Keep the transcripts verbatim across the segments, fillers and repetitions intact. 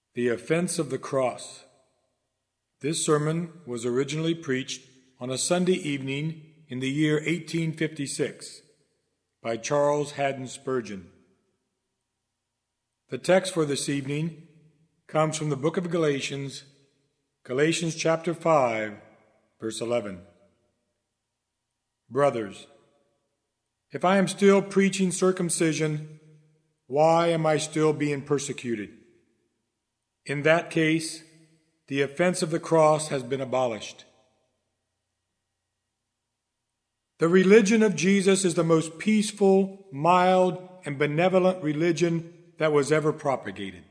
The Offense of the Cross. This sermon was originally preached on a Sunday evening in the year eighteen fifty-six by Charles Haddon Spurgeon. The text for this evening comes from the book of Galatians, Galatians chapter five, verse eleven. Brothers, if I am still preaching circumcision, why am I still being persecuted? In that case, the offense of the cross has been abolished. The religion of Jesus is the most peaceful, mild, and benevolent religion that was ever propagated.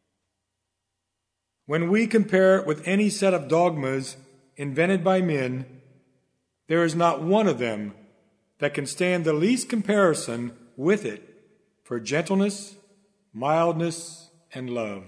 When we compare it with any set of dogmas invented by men, there is not one of them that can stand the least comparison with it for gentleness, mildness, and love.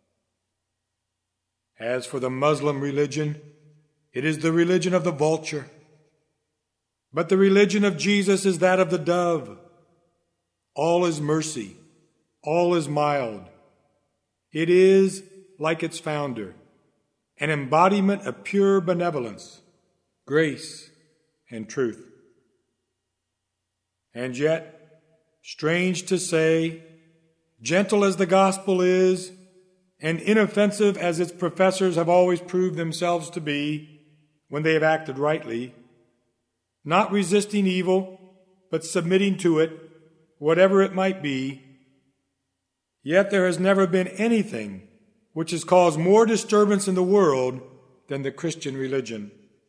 As for the Muslim religion, it is the religion of the vulture. But the religion of Jesus is that of the dove. All is mercy. All is mild. It is, like its founder, an embodiment of pure benevolence, grace, and truth. And yet, strange to say, gentle as the gospel is, and inoffensive as its professors have always proved themselves to be when they have acted rightly, not resisting evil, but submitting to it, whatever it might be, yet there has never been anything which has caused more disturbance in the world than the Christian religion.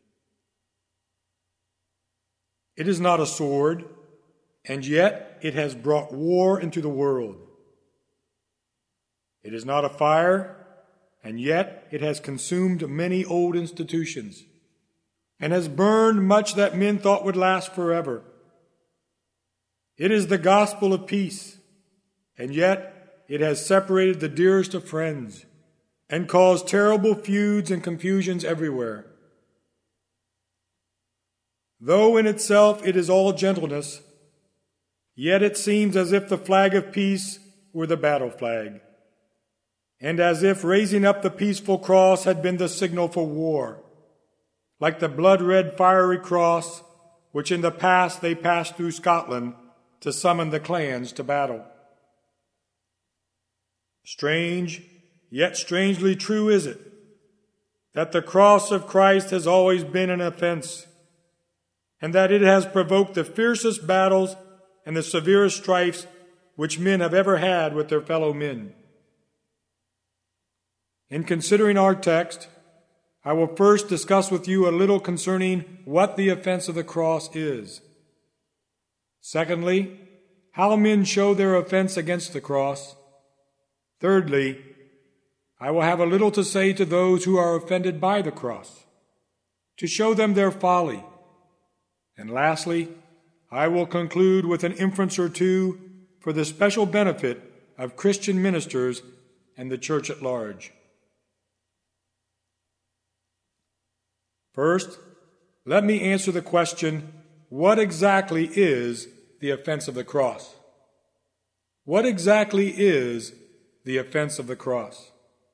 It is not a sword, and yet it has brought war into the world. It is not a fire, and yet it has consumed many old institutions, and has burned much that men thought would last forever. It is the gospel of peace, and yet it has separated the dearest of friends, and caused terrible feuds and confusions everywhere. Though in itself it is all gentleness, yet it seems as if the flag of peace were the battle flag, and as if raising up the peaceful cross had been the signal for war, like the blood-red fiery cross which in the past they passed through Scotland to summon the clans to battle. Strange, yet strangely true is it, that the cross of Christ has always been an offense, and that it has provoked the fiercest battles and the severest strifes which men have ever had with their fellow men. In considering our text, I will first discuss with you a little concerning what the offense of the cross is. Secondly, how men show their offense against the cross. Thirdly, I will have a little to say to those who are offended by the cross, to show them their folly. And lastly, I will conclude with an inference or two for the special benefit of Christian ministers and the church at large. First, let me answer the question, what exactly is the offense of the cross? What exactly is the offense of the cross?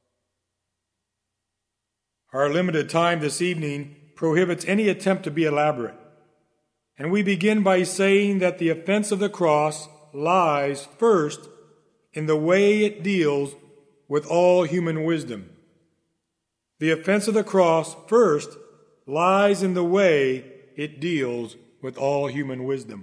Our limited time this evening prohibits any attempt to be elaborate, and we begin by saying that the offense of the cross lies first in the way it deals with all human wisdom. The offense of the cross first lies in the way it deals with all human wisdom.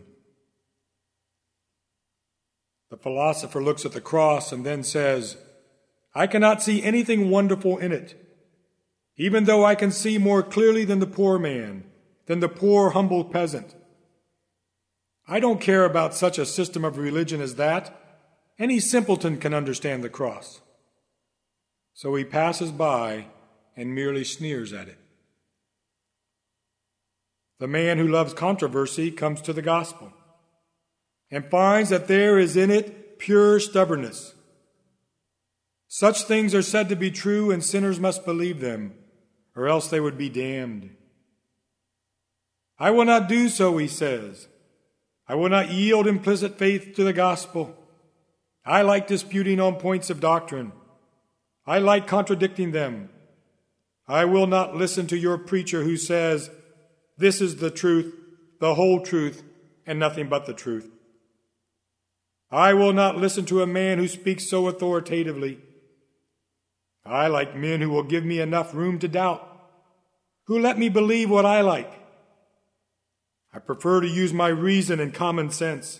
The philosopher looks at the cross and then says, I cannot see anything wonderful in it, even though I can see more clearly than the poor man, than the poor humble peasant. I don't care about such a system of religion as that. Any simpleton can understand the cross. So he passes by and merely sneers at it. The man who loves controversy comes to the gospel and finds that there is in it pure stubbornness. Such things are said to be true, and sinners must believe them, or else they would be damned. I will not do so, he says. I will not yield implicit faith to the gospel. I like disputing on points of doctrine. I like contradicting them. I will not listen to your preacher who says, "This is the truth, the whole truth, and nothing but the truth." I will not listen to a man who speaks so authoritatively. I like men who will give me enough room to doubt, who let me believe what I like. I prefer to use my reason and common sense.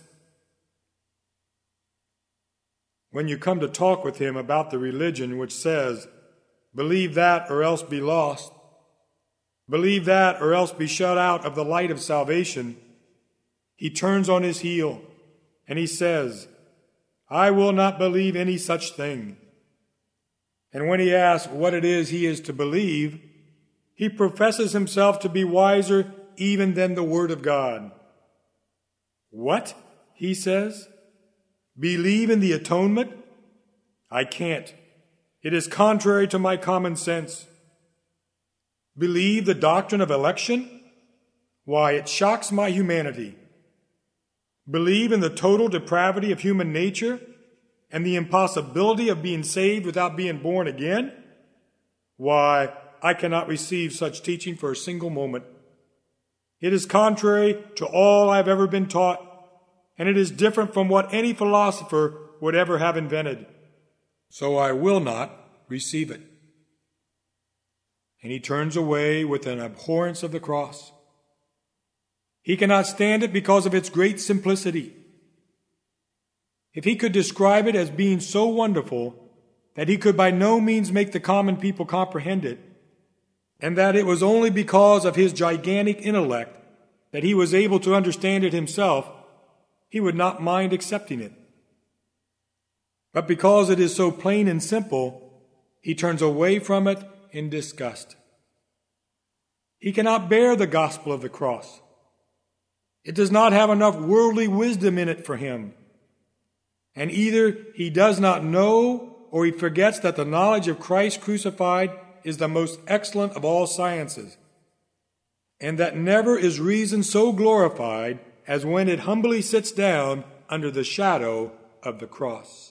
When you come to talk with him about the religion which says, "Believe that or else be lost," "Believe that or else be shut out of the light of salvation," he turns on his heel and he says, "I will not believe any such thing." And when he asks what it is he is to believe, he professes himself to be wiser even than the Word of God. "What?" he says. "Believe in the atonement? I can't. It is contrary to my common sense. Believe the doctrine of election? Why, it shocks my humanity. Believe in the total depravity of human nature and the impossibility of being saved without being born again? Why, I cannot receive such teaching for a single moment. It is contrary to all I have ever been taught, and it is different from what any philosopher would ever have invented. So I will not receive it." And he turns away with an abhorrence of the cross. He cannot stand it because of its great simplicity. If he could describe it as being so wonderful that he could by no means make the common people comprehend it, and that it was only because of his gigantic intellect that he was able to understand it himself, he would not mind accepting it. But because it is so plain and simple, he turns away from it in disgust. He cannot bear the gospel of the cross. It does not have enough worldly wisdom in it for him. And either he does not know or he forgets that the knowledge of Christ crucified is the most excellent of all sciences, and that never is reason so glorified as when it humbly sits down under the shadow of the cross.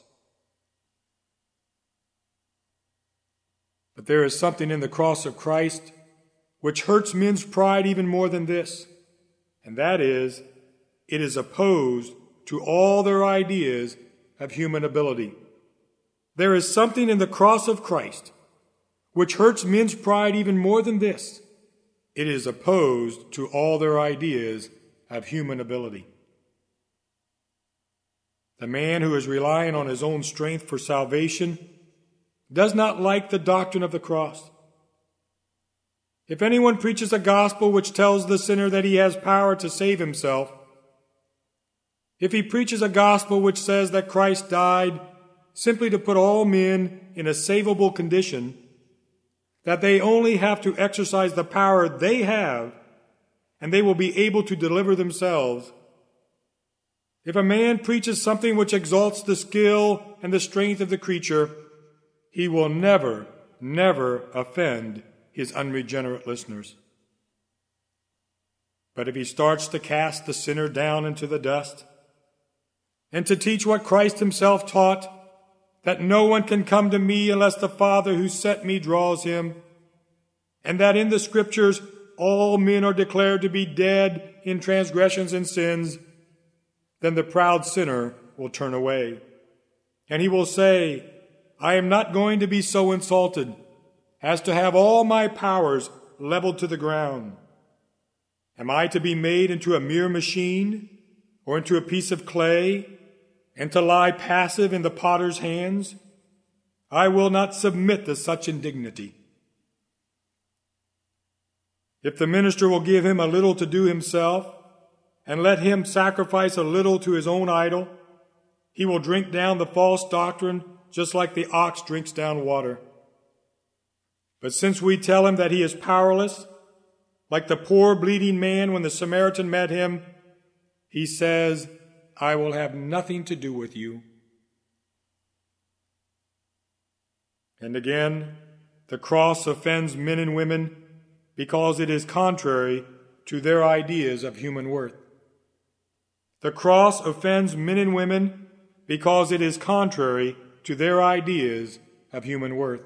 But there is something in the cross of Christ which hurts men's pride even more than this, and that is, it is opposed to all their ideas of human ability. There is something in the cross of Christ which hurts men's pride even more than this. It is opposed to all their ideas of human ability. The man who is relying on his own strength for salvation does not like the doctrine of the cross. If anyone preaches a gospel which tells the sinner that he has power to save himself, if he preaches a gospel which says that Christ died simply to put all men in a savable condition, that they only have to exercise the power they have, and they will be able to deliver themselves. If a man preaches something which exalts the skill and the strength of the creature, he will never, never offend his unregenerate listeners. But if he starts to cast the sinner down into the dust, and to teach what Christ himself taught, that no one can come to me unless the Father who sent me draws him, and that in the Scriptures all men are declared to be dead in transgressions and sins, then the proud sinner will turn away. And he will say, "I am not going to be so insulted as to have all my powers leveled to the ground. Am I to be made into a mere machine or into a piece of clay, and to lie passive in the potter's hands? I will not submit to such indignity." If the minister will give him a little to do himself, and let him sacrifice a little to his own idol, he will drink down the false doctrine just like the ox drinks down water. But since we tell him that he is powerless, like the poor bleeding man when the Samaritan met him, he says, "I will have nothing to do with you." And again, the cross offends men and women because it is contrary to their ideas of human worth. The cross offends men and women because it is contrary to their ideas of human worth.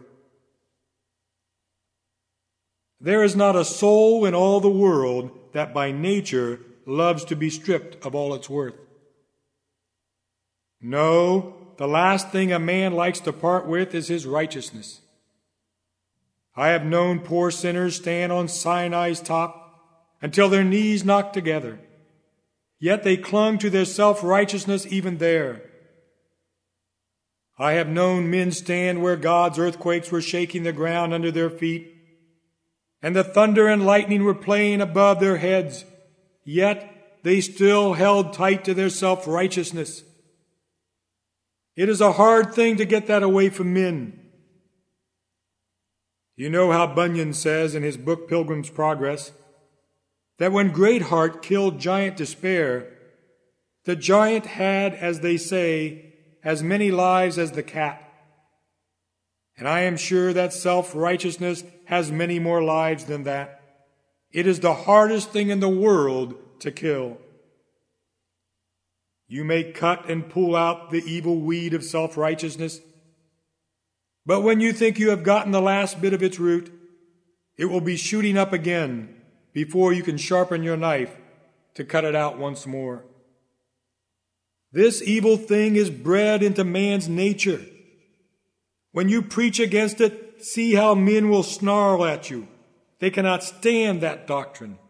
There is not a soul in all the world that by nature loves to be stripped of all its worth. No, the last thing a man likes to part with is his righteousness. I have known poor sinners stand on Sinai's top until their knees knocked together, yet they clung to their self-righteousness even there. I have known men stand where God's earthquakes were shaking the ground under their feet, and the thunder and lightning were playing above their heads, yet they still held tight to their self-righteousness. It is a hard thing to get that away from men. You know how Bunyan says in his book Pilgrim's Progress that when Greatheart killed Giant Despair, the giant had, as they say, as many lives as the cat. And I am sure that self-righteousness has many more lives than that. It is the hardest thing in the world to kill. You may cut and pull out the evil weed of self-righteousness, but when you think you have gotten the last bit of its root, it will be shooting up again before you can sharpen your knife to cut it out once more. This evil thing is bred into man's nature. When you preach against it, see how men will snarl at you. They cannot stand that doctrine.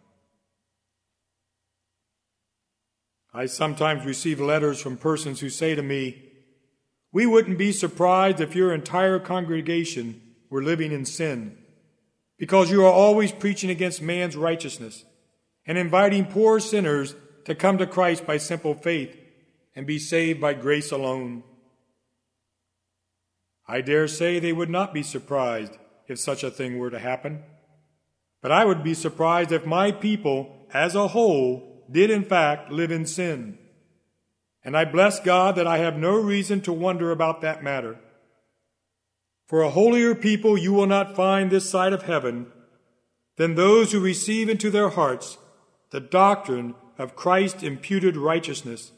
I sometimes receive letters from persons who say to me, "We wouldn't be surprised if your entire congregation were living in sin, because you are always preaching against man's righteousness and inviting poor sinners to come to Christ by simple faith and be saved by grace alone." I dare say they would not be surprised if such a thing were to happen, but I would be surprised if my people as a whole did in fact live in sin. And I bless God that I have no reason to wonder about that matter. For a holier people you will not find this side of heaven than those who receive into their hearts the doctrine of Christ's imputed righteousness.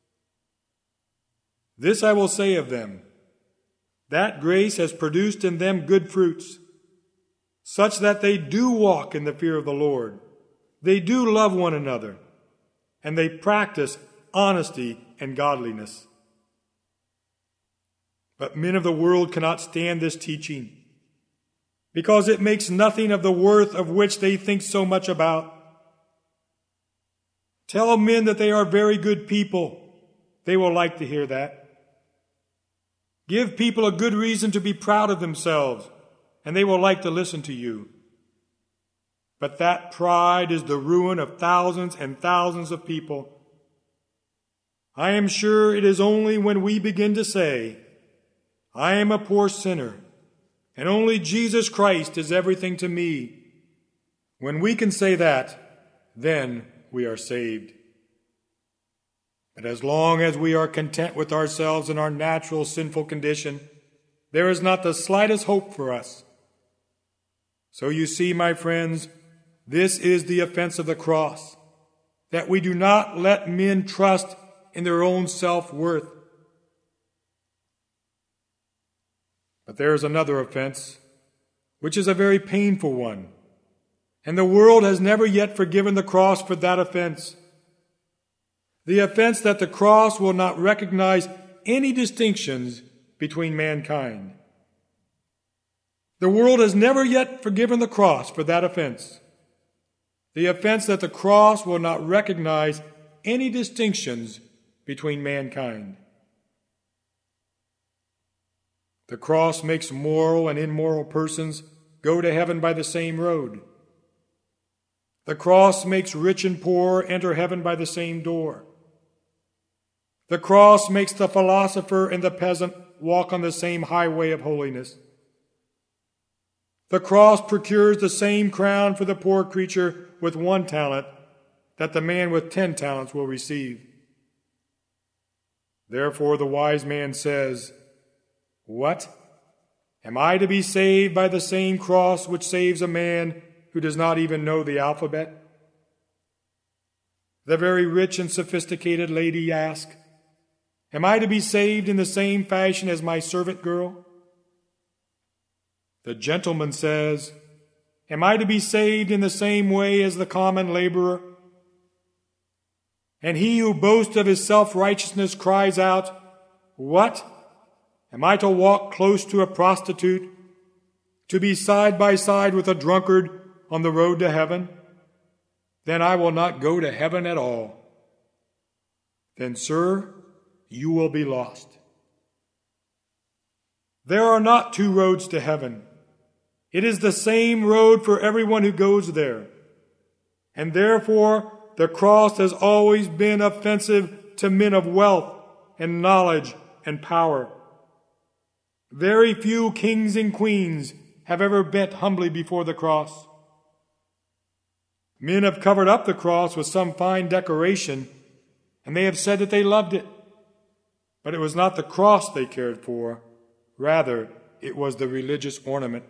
This I will say of them, that grace has produced in them good fruits, such that they do walk in the fear of the Lord, they do love one another, and they practice honesty and godliness. But men of the world cannot stand this teaching, because it makes nothing of the worth of which they think so much about. Tell men that they are very good people. They will like to hear that. Give people a good reason to be proud of themselves, and they will like to listen to you. But that pride is the ruin of thousands and thousands of people. I am sure it is only when we begin to say, "I am a poor sinner, and only Jesus Christ is everything to me," when we can say that, then we are saved. But as long as we are content with ourselves in our natural sinful condition, there is not the slightest hope for us. So you see, my friends, this is the offense of the cross, that we do not let men trust in their own self-worth. But there is another offense, which is a very painful one, and the world has never yet forgiven the cross for that offense. The offense that the cross will not recognize any distinctions between mankind. The world has never yet forgiven the cross for that offense. The offense that the cross will not recognize any distinctions between mankind. The cross makes moral and immoral persons go to heaven by the same road. The cross makes rich and poor enter heaven by the same door. The cross makes the philosopher and the peasant walk on the same highway of holiness. The cross procures the same crown for the poor creature with one talent that the man with ten talents will receive. Therefore the wise man says, "What? Am I to be saved by the same cross which saves a man who does not even know the alphabet?" The very rich and sophisticated lady asks, "Am I to be saved in the same fashion as my servant girl?" The gentleman says, "Am I to be saved in the same way as the common laborer?" And he who boasts of his self-righteousness cries out, "What? Am I to walk close to a prostitute? To be side by side with a drunkard on the road to heaven? Then I will not go to heaven at all." Then, sir, you will be lost. There are not two roads to heaven. It is the same road for everyone who goes there. And therefore, the cross has always been offensive to men of wealth and knowledge and power. Very few kings and queens have ever bent humbly before the cross. Men have covered up the cross with some fine decoration, and they have said that they loved it. But it was not the cross they cared for. Rather, it was the religious ornament.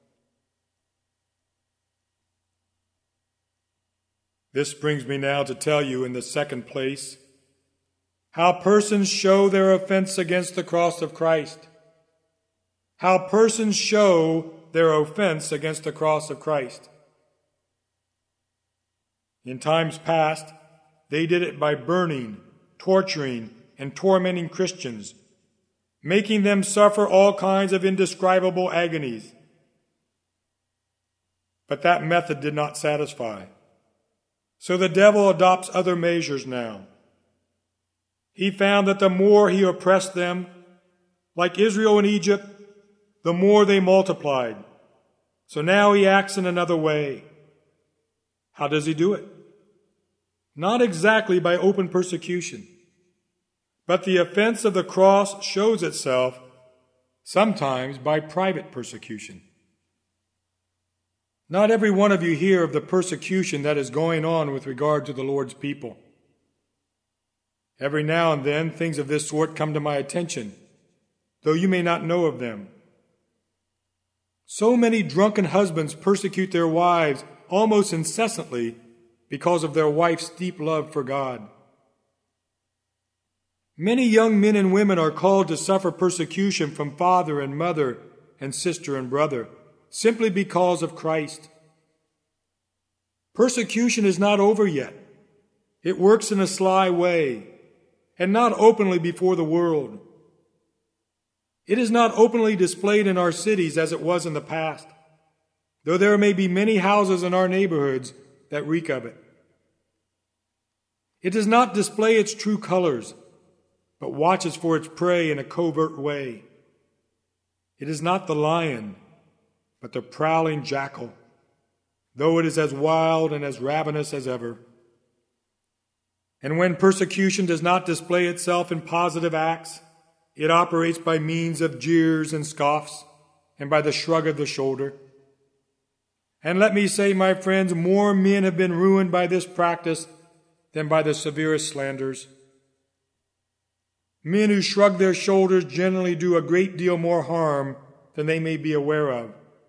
This brings me now to tell you in the second place how persons show their offense against the cross of Christ. How persons show their offense against the cross of Christ. In times past, they did it by burning, torturing, and tormenting Christians, making them suffer all kinds of indescribable agonies. But that method did not satisfy. So the devil adopts other measures now. He found that the more he oppressed them, like Israel in Egypt, the more they multiplied. So now he acts in another way. How does he do it? Not exactly by open persecution, but the offense of the cross shows itself sometimes by private persecution. Not every one of you hear of the persecution that is going on with regard to the Lord's people. Every now and then things of this sort come to my attention, though you may not know of them. So many drunken husbands persecute their wives almost incessantly because of their wife's deep love for God. Many young men and women are called to suffer persecution from father and mother and sister and brother, simply because of Christ. Persecution is not over yet. It works in a sly way, and not openly before the world. It is not openly displayed in our cities as it was in the past, though there may be many houses in our neighborhoods that reek of it. It does not display its true colors, but watches for its prey in a covert way. It is not the lion, but the prowling jackal, though it is as wild and as ravenous as ever. And when persecution does not display itself in positive acts, it operates by means of jeers and scoffs, and by the shrug of the shoulder. And let me say, my friends, more men have been ruined by this practice than by the severest slanders. Men who shrug their shoulders generally do a great deal more harm than they may be aware of.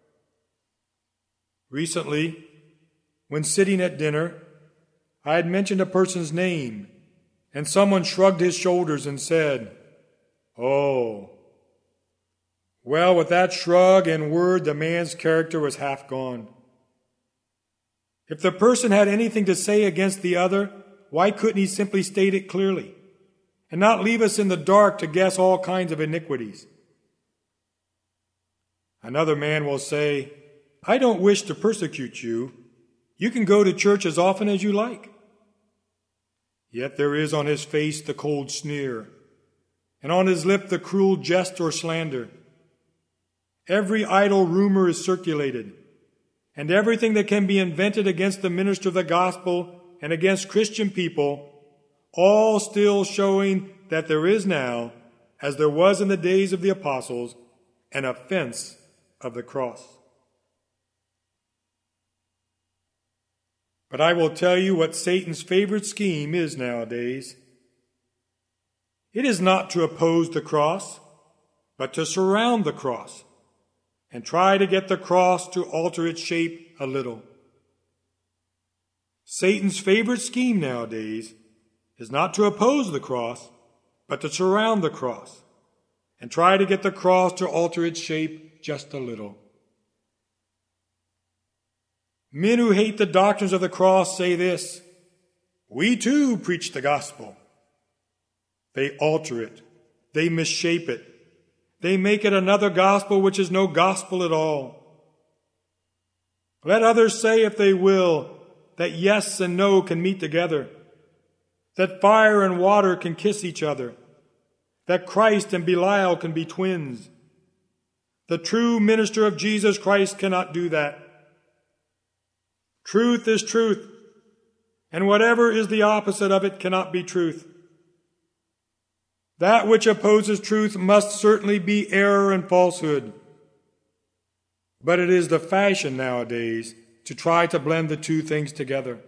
Recently, when sitting at dinner, I had mentioned a person's name, and someone shrugged his shoulders and said, "Oh." Well, with that shrug and word, the man's character was half gone. If the person had anything to say against the other, why couldn't he simply state it clearly, and not leave us in the dark to guess all kinds of iniquities? Another man will say, "I don't wish to persecute you. You can go to church as often as you like." Yet there is on his face the cold sneer, and on his lip the cruel jest or slander. Every idle rumor is circulated, and everything that can be invented against the minister of the gospel and against Christian people, all still showing that there is now, as there was in the days of the apostles, an offense of the cross. But I will tell you what Satan's favorite scheme is nowadays. It is not to oppose the cross, but to surround the cross and try to get the cross to alter its shape a little. Satan's favorite scheme nowadays is not to oppose the cross, but to surround the cross and try to get the cross to alter its shape just a little. Men who hate the doctrines of the cross say this: we too preach the gospel. They alter it. They misshape it. They make it another gospel which is no gospel at all. Let others say, if they will, that yes and no can meet together, that fire and water can kiss each other, that Christ and Belial can be twins. The true minister of Jesus Christ cannot do that. Truth is truth, and whatever is the opposite of it cannot be truth. That which opposes truth must certainly be error and falsehood. But it is the fashion nowadays to try to blend the two things together.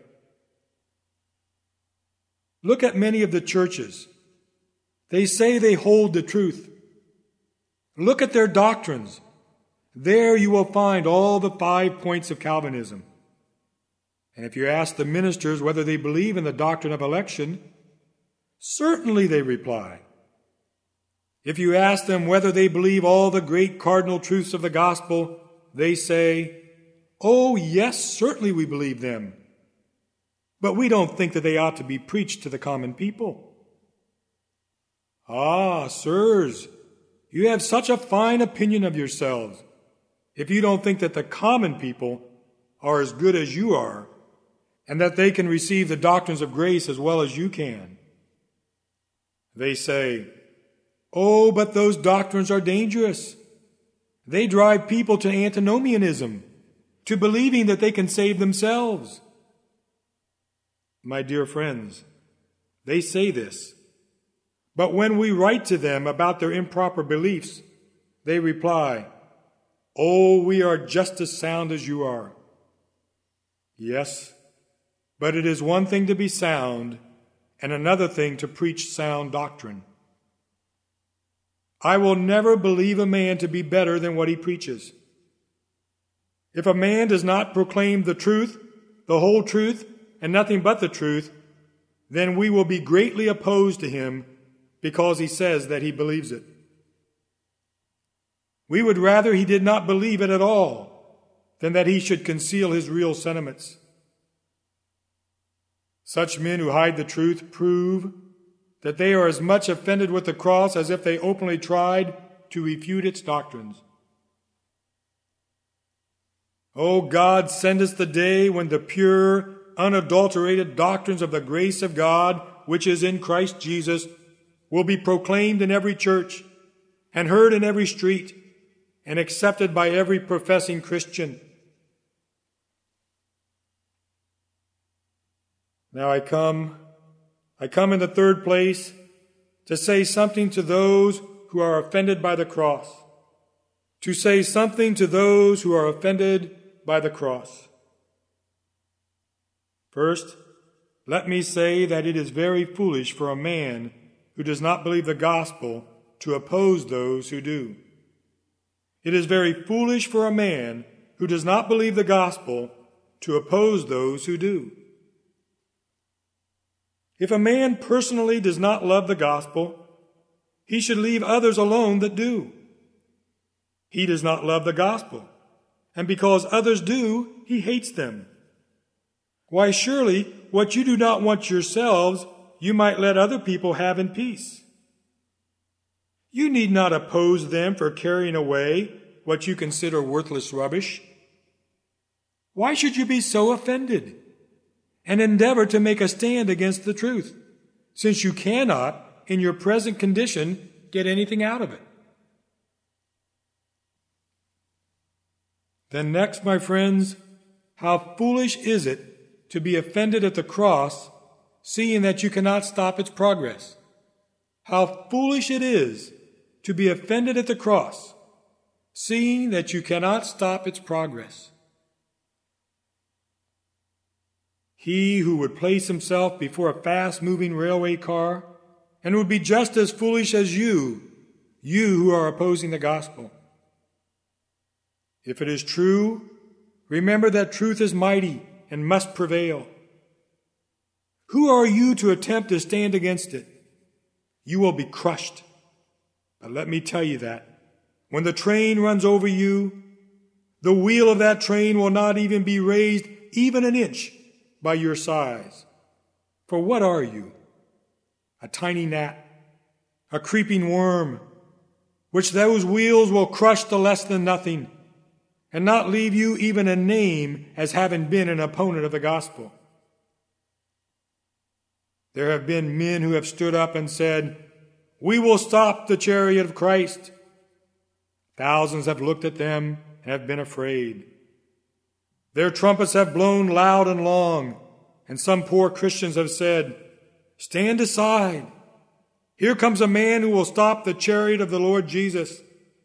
Look at many of the churches. They say they hold the truth. Look at their doctrines. There you will find all the five points of Calvinism. And if you ask the ministers whether they believe in the doctrine of election, certainly they reply. If you ask them whether they believe all the great cardinal truths of the gospel, they say, oh, yes, certainly we believe them. But we don't think that they ought to be preached to the common people. Ah, sirs, you have such a fine opinion of yourselves if you don't think that the common people are as good as you are, and that they can receive the doctrines of grace as well as you can. They say, oh, but those doctrines are dangerous. They drive people to antinomianism, to believing that they can save themselves. My dear friends, they say this, but when we write to them about their improper beliefs, they reply, oh, we are just as sound as you are. Yes, but it is one thing to be sound and another thing to preach sound doctrine. I will never believe a man to be better than what he preaches. If a man does not proclaim the truth, the whole truth, and nothing but the truth, then we will be greatly opposed to him because he says that he believes it. We would rather he did not believe it at all than that he should conceal his real sentiments. Such men who hide the truth prove that they are as much offended with the cross as if they openly tried to refute its doctrines. O God, send us the day when the pure, unadulterated doctrines of the grace of God, which is in Christ Jesus, will be proclaimed in every church and heard in every street and accepted by every professing Christian. Now I come, I come in the third place to say something to those who are offended by the cross, to say something to those who are offended by the cross. First, let me say that it is very foolish for a man who does not believe the gospel to oppose those who do. It is very foolish for a man who does not believe the gospel to oppose those who do. If a man personally does not love the gospel, he should leave others alone that do. He does not love the gospel, and because others do, he hates them. Why, surely what you do not want yourselves, you might let other people have in peace. You need not oppose them for carrying away what you consider worthless rubbish. Why should you be so offended and endeavor to make a stand against the truth, since you cannot, in your present condition, get anything out of it? Then next, my friends, how foolish is it to be offended at the cross, seeing that you cannot stop its progress. How foolish it is to be offended at the cross, seeing that you cannot stop its progress. He who would place himself before a fast-moving railway car and would be just as foolish as you, you who are opposing the gospel. If it is true, remember that truth is mighty and must prevail. Who are you to attempt to stand against it? You will be crushed. But let me tell you that when the train runs over you, The wheel of that train will not even be raised even an inch by your sighs. For what are you? A tiny gnat, a creeping worm, which those wheels will crush to less than nothing, and not leave you even a name as having been an opponent of the gospel. There have been men who have stood up and said, "We will stop the chariot of Christ." Thousands have looked at them and have been afraid. Their trumpets have blown loud and long, and some poor Christians have said, "Stand aside. Here comes a man who will stop the chariot of the Lord Jesus."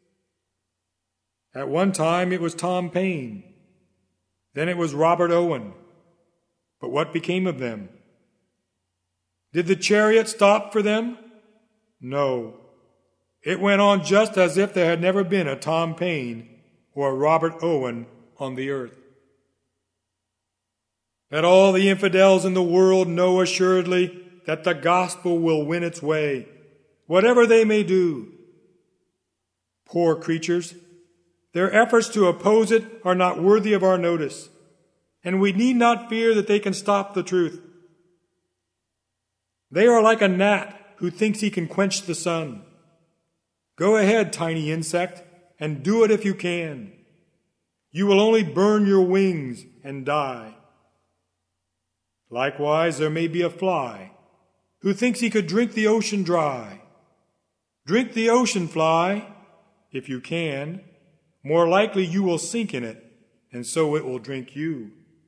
At one time it was Tom Paine. Then it was Robert Owen. But what became of them? Did the chariot stop for them? No. It went on just as if there had never been a Tom Paine or a Robert Owen on the earth. Let all the infidels in the world know assuredly that the gospel will win its way, whatever they may do. Poor creatures, their efforts to oppose it are not worthy of our notice, and we need not fear that they can stop the truth. They are like a gnat who thinks he can quench the sun. Go ahead, tiny insect, and do it if you can. You will only burn your wings and die. Likewise, there may be a fly who thinks he could drink the ocean dry. Drink the ocean, fly, if you can. More likely you will sink in it, and so it will drink you.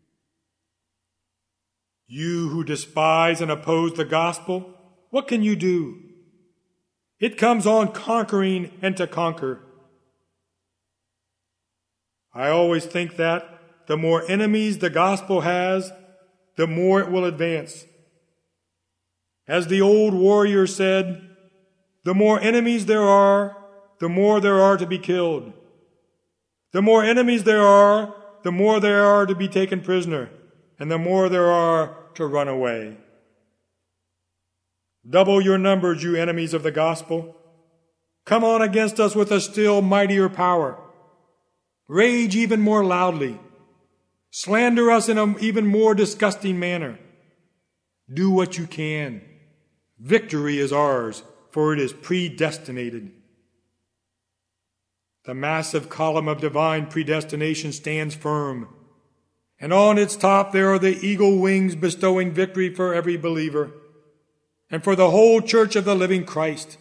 You who despise and oppose the gospel, what can you do? It comes on conquering and to conquer. I always think that the more enemies the gospel has, the more it will advance. As the old warrior said, the more enemies there are, the more there are to be killed. The more enemies there are, the more there are to be taken prisoner, and the more there are to run away. Double your numbers, you enemies of the gospel. Come on against us with a still mightier power. Rage even more loudly. Slander us in an even more disgusting manner. Do what you can. Victory is ours, for it is predestinated. The massive column of divine predestination stands firm, and on its top there are the eagle wings bestowing victory for every believer and for the whole church of the living Christ.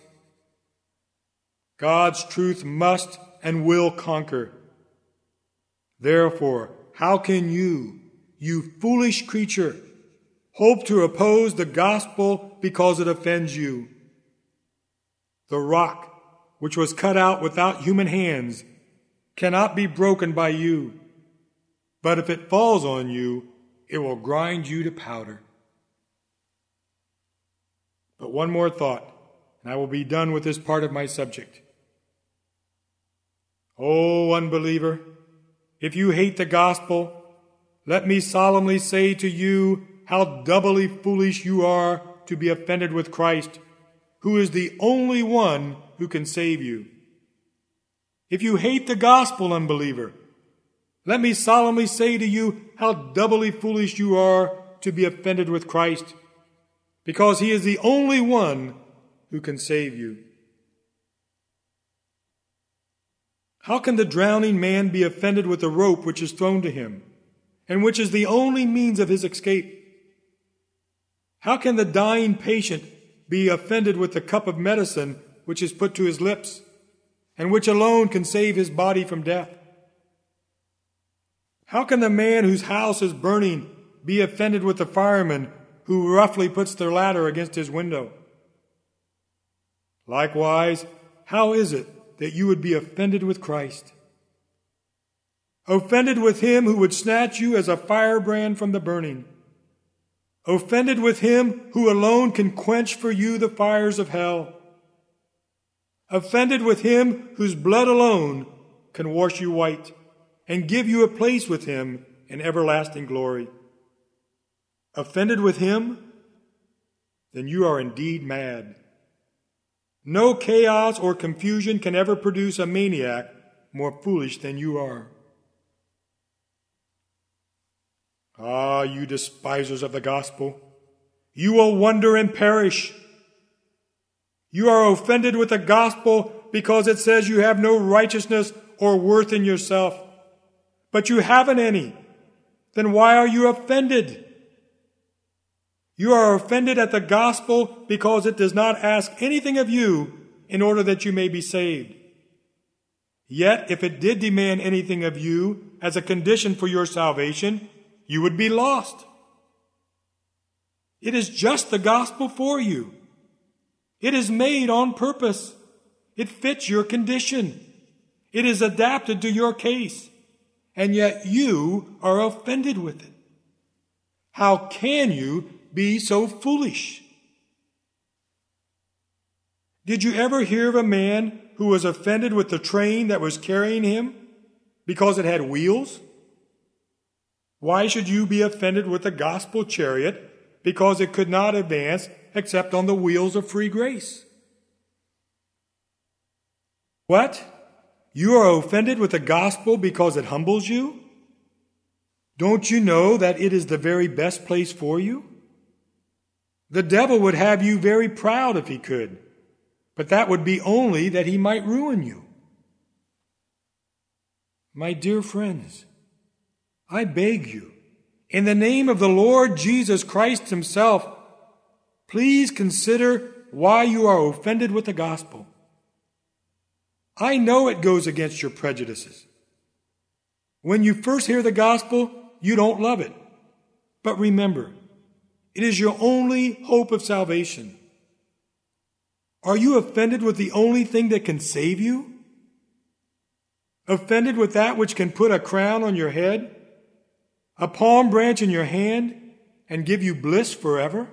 God's truth must and will conquer. Therefore, how can you, you foolish creature, hope to oppose the gospel because it offends you? The rock, which was cut out without human hands, cannot be broken by you. But if it falls on you, it will grind you to powder. But one more thought, and I will be done with this part of my subject. O unbeliever, if you hate the gospel, let me solemnly say to you how doubly foolish you are to be offended with Christ, who is the only one who can save you. If you hate the gospel, unbeliever, let me solemnly say to you how doubly foolish you are to be offended with Christ, because he is the only one who can save you. How can the drowning man be offended with the rope which is thrown to him, and which is the only means of his escape? How can the dying patient be offended with the cup of medicine which is put to his lips, and which alone can save his body from death? How can the man whose house is burning be offended with the fireman who roughly puts their ladder against his window? Likewise, how is it that you would be offended with Christ? Offended with him who would snatch you as a firebrand from the burning. Offended with him who alone can quench for you the fires of hell. Offended with him whose blood alone can wash you white and give you a place with him in everlasting glory. Offended with him? Then you are indeed mad. No chaos or confusion can ever produce a maniac more foolish than you are. Ah, you despisers of the gospel, you will wonder and perish. You are offended with the gospel because it says you have no righteousness or worth in yourself. But you haven't any. Then why are you offended? You are offended at the gospel because it does not ask anything of you in order that you may be saved. Yet, if it did demand anything of you as a condition for your salvation, you would be lost. It is just the gospel for you. It is made on purpose. It fits your condition. It is adapted to your case. And yet you are offended with it. How can you be so foolish? Did you ever hear of a man who was offended with the train that was carrying him because it had wheels? Why should you be offended with the gospel chariot because it could not advance except on the wheels of free grace? What? You are offended with the gospel because it humbles you? Don't you know that it is the very best place for you? The devil would have you very proud if he could, but that would be only that he might ruin you. My dear friends, I beg you, in the name of the Lord Jesus Christ himself, please consider why you are offended with the gospel. I know it goes against your prejudices. When you first hear the gospel, you don't love it. But remember, it is your only hope of salvation. Are you offended with the only thing that can save you? Offended with that which can put a crown on your head, a palm branch in your hand, and give you bliss forever?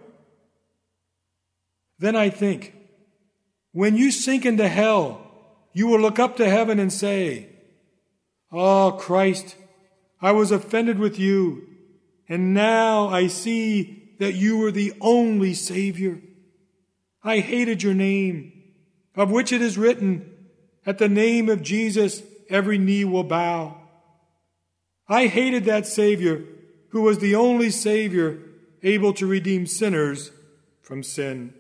Then I think, when you sink into hell, you will look up to heaven and say, "Ah, Christ, I was offended with you, and now I see that you were the only Savior. I hated your name, of which it is written, at the name of Jesus every knee will bow. I hated that Savior who was the only Savior able to redeem sinners from sin."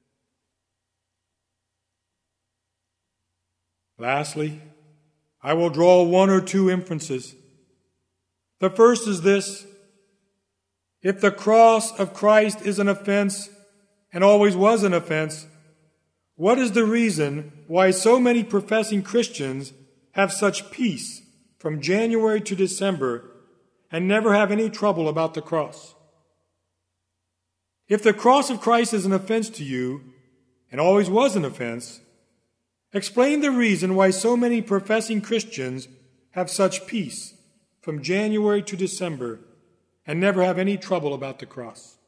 Lastly, I will draw one or two inferences. The first is this: if the cross of Christ is an offense, and always was an offense, what is the reason why so many professing Christians have such peace from January to December and never have any trouble about the cross? If the cross of Christ is an offense to you, and always was an offense, explain the reason why so many professing Christians have such peace from January to December and never have any trouble about the cross.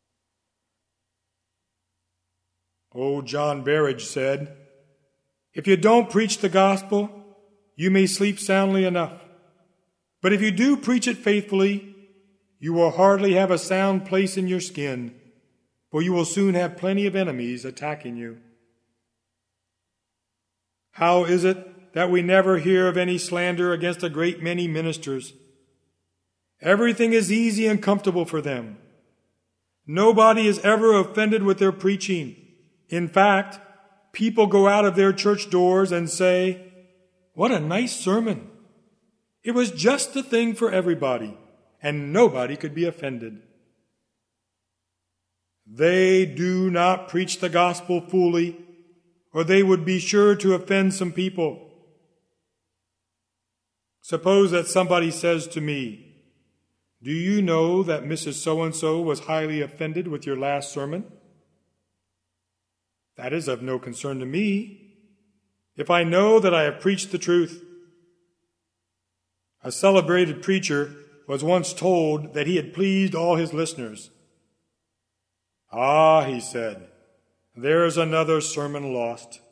Oh, John Berridge said, "If you don't preach the gospel, you may sleep soundly enough. But if you do preach it faithfully, you will hardly have a sound place in your skin, for you will soon have plenty of enemies attacking you." How is it that we never hear of any slander against a great many ministers? Everything is easy and comfortable for them. Nobody is ever offended with their preaching. In fact, people go out of their church doors and say, "What a nice sermon. It was just the thing for everybody, and nobody could be offended." They do not preach the gospel fully, or they would be sure to offend some people. Suppose that somebody says to me, "Do you know that Missus So-and-so was highly offended with your last sermon?" That is of no concern to me, if I know that I have preached the truth. A celebrated preacher was once told that he had pleased all his listeners. "Ah," he said, "there's another sermon lost."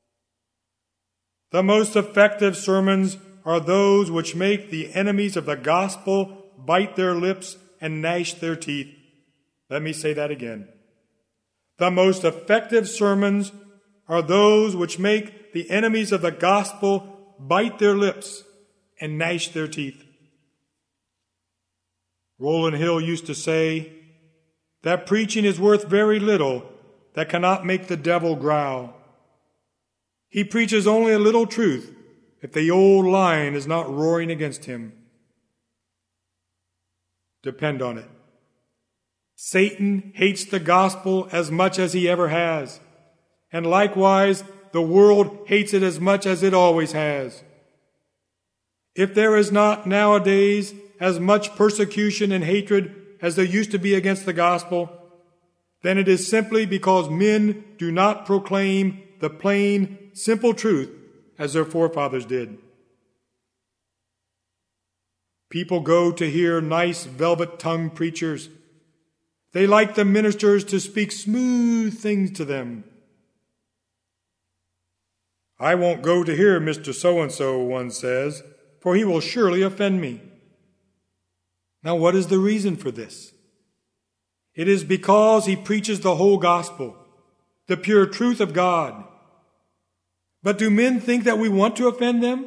The most effective sermons are those which make the enemies of the gospel bite their lips and gnash their teeth. Let me say that again. The most effective sermons are those which make the enemies of the gospel bite their lips and gnash their teeth. Rowland Hill used to say that preaching is worth very little that cannot make the devil growl. He preaches only a little truth if the old lion is not roaring against him. Depend on it. Satan hates the gospel as much as he ever has, and likewise the world hates it as much as it always has. If there is not nowadays as much persecution and hatred as there used to be against the gospel, then it is simply because men do not proclaim the plain, simple truth as their forefathers did. People go to hear nice velvet-tongued preachers. They like the ministers to speak smooth things to them. I won't go to hear Mister So-and-so, one says, for he will surely offend me. Now, what is the reason for this? It is because he preaches the whole gospel, the pure truth of God. But do men think that we want to offend them?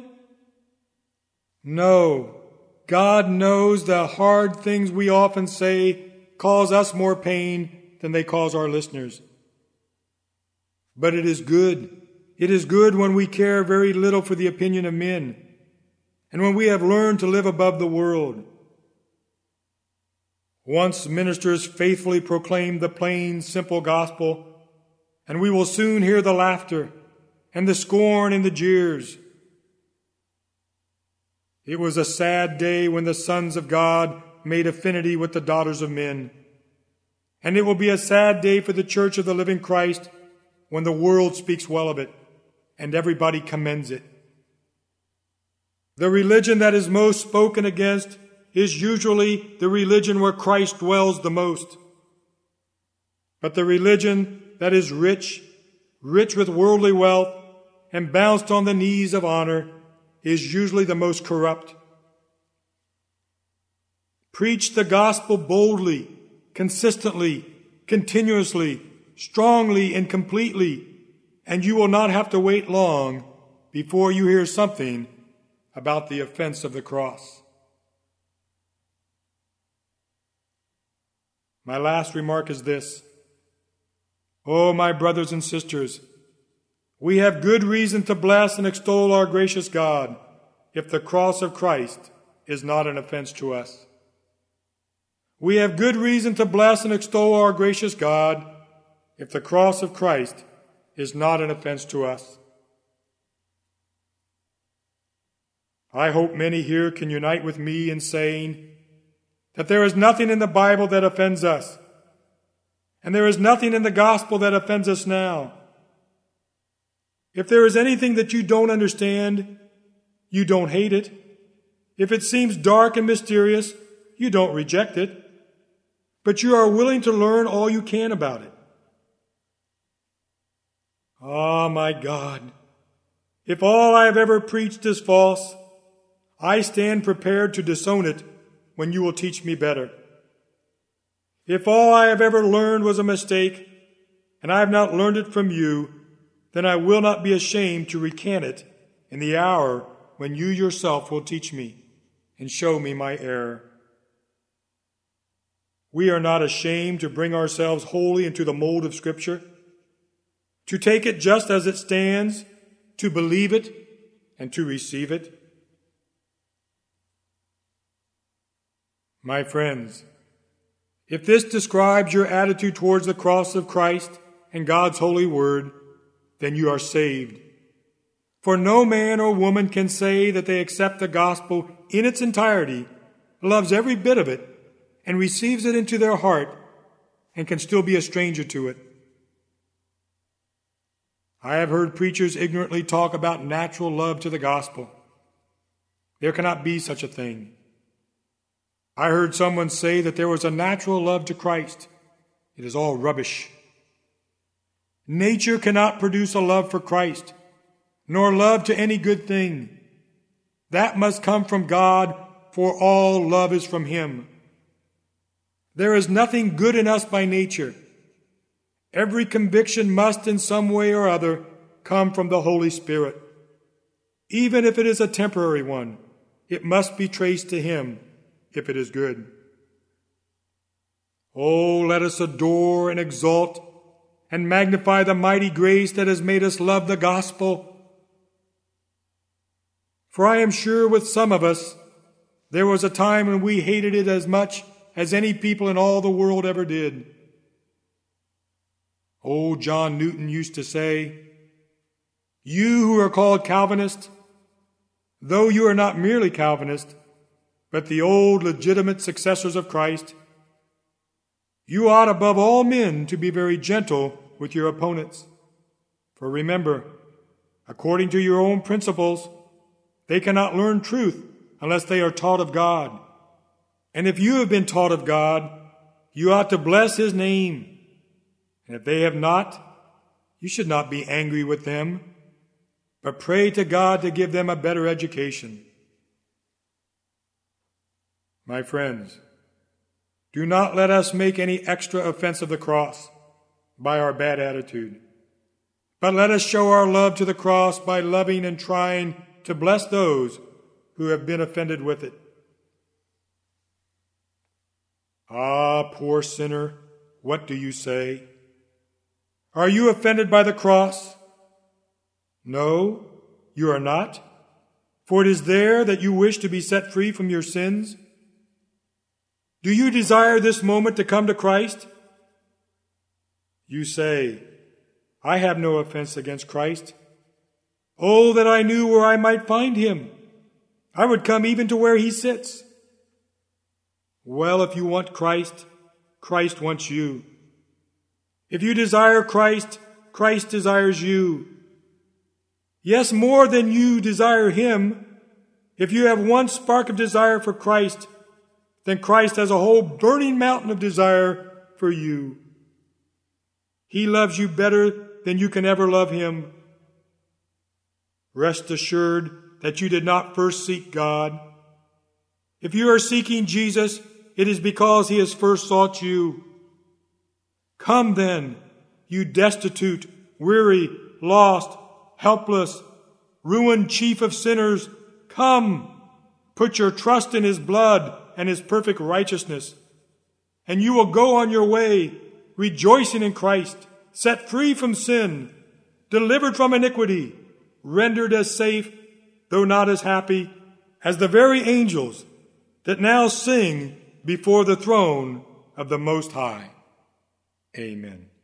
No. God knows the hard things we often say cause us more pain than they cause our listeners. But it is good. It is good when we care very little for the opinion of men, and when we have learned to live above the world. Once ministers faithfully proclaim the plain, simple gospel, and we will soon hear the laughter and the scorn and the jeers. It was a sad day when the sons of God made affinity with the daughters of men. And it will be a sad day for the church of the living Christ when the world speaks well of it and everybody commends it. The religion that is most spoken against is usually the religion where Christ dwells the most. But the religion that is rich, rich with worldly wealth, and bounced on the knees of honor is usually the most corrupt. Preach the gospel boldly, consistently, continuously, strongly, and completely, and you will not have to wait long before you hear something about the offense of the cross. My last remark is this. Oh, my brothers and sisters, we have good reason to bless and extol our gracious God if the cross of Christ is not an offense to us. We have good reason to bless and extol our gracious God if the cross of Christ is not an offense to us. I hope many here can unite with me in saying that there is nothing in the Bible that offends us, and there is nothing in the gospel that offends us now. If there is anything that you don't understand, you don't hate it. If it seems dark and mysterious, you don't reject it, but you are willing to learn all you can about it. Ah, my God, if all I have ever preached is false, I stand prepared to disown it when you will teach me better. If all I have ever learned was a mistake, and I have not learned it from you, then I will not be ashamed to recant it in the hour when you yourself will teach me and show me my error. We are not ashamed to bring ourselves wholly into the mold of Scripture, to take it just as it stands, to believe it, and to receive it. My friends, if this describes your attitude towards the cross of Christ and God's holy word, then you are saved. For no man or woman can say that they accept the gospel in its entirety, loves every bit of it, and receives it into their heart, and can still be a stranger to it. I have heard preachers ignorantly talk about natural love to the gospel. There cannot be such a thing. I heard someone say that there was a natural love to Christ. It is all rubbish. Nature cannot produce a love for Christ, nor love to any good thing. That must come from God, for all love is from Him. There is nothing good in us by nature. Every conviction must in some way or other come from the Holy Spirit. Even if it is a temporary one, it must be traced to Him if it is good. Oh, let us adore and exalt and magnify the mighty grace that has made us love the gospel. For I am sure with some of us, there was a time when we hated it as much as any people in all the world ever did. Old John Newton used to say, "You who are called Calvinist, though you are not merely Calvinist, but the old legitimate successors of Christ, you ought above all men to be very gentle with your opponents. For remember, according to your own principles, they cannot learn truth unless they are taught of God. And if you have been taught of God, you ought to bless his name. And if they have not, you should not be angry with them, but pray to God to give them a better education." My friends, do not let us make any extra offense of the cross by our bad attitude, but let us show our love to the cross by loving and trying to bless those who have been offended with it. Ah, poor sinner, what do you say? Are you offended by the cross? No, you are not, for it is there that you wish to be set free from your sins. Do you desire this moment to come to Christ? You say, "I have no offense against Christ. Oh, that I knew where I might find him. I would come even to where he sits." Well, if you want Christ, Christ wants you. If you desire Christ, Christ desires you. Yes, more than you desire him. If you have one spark of desire for Christ, then Christ has a whole burning mountain of desire for you. He loves you better than you can ever love him. Rest assured that you did not first seek God. If you are seeking Jesus, it is because he has first sought you. Come then, you destitute, weary, lost, helpless, ruined chief of sinners. Come, put your trust in his blood and his perfect righteousness, and you will go on your way, rejoicing in Christ, set free from sin, delivered from iniquity, rendered as safe, though not as happy, as the very angels that now sing before the throne of the Most High. Amen.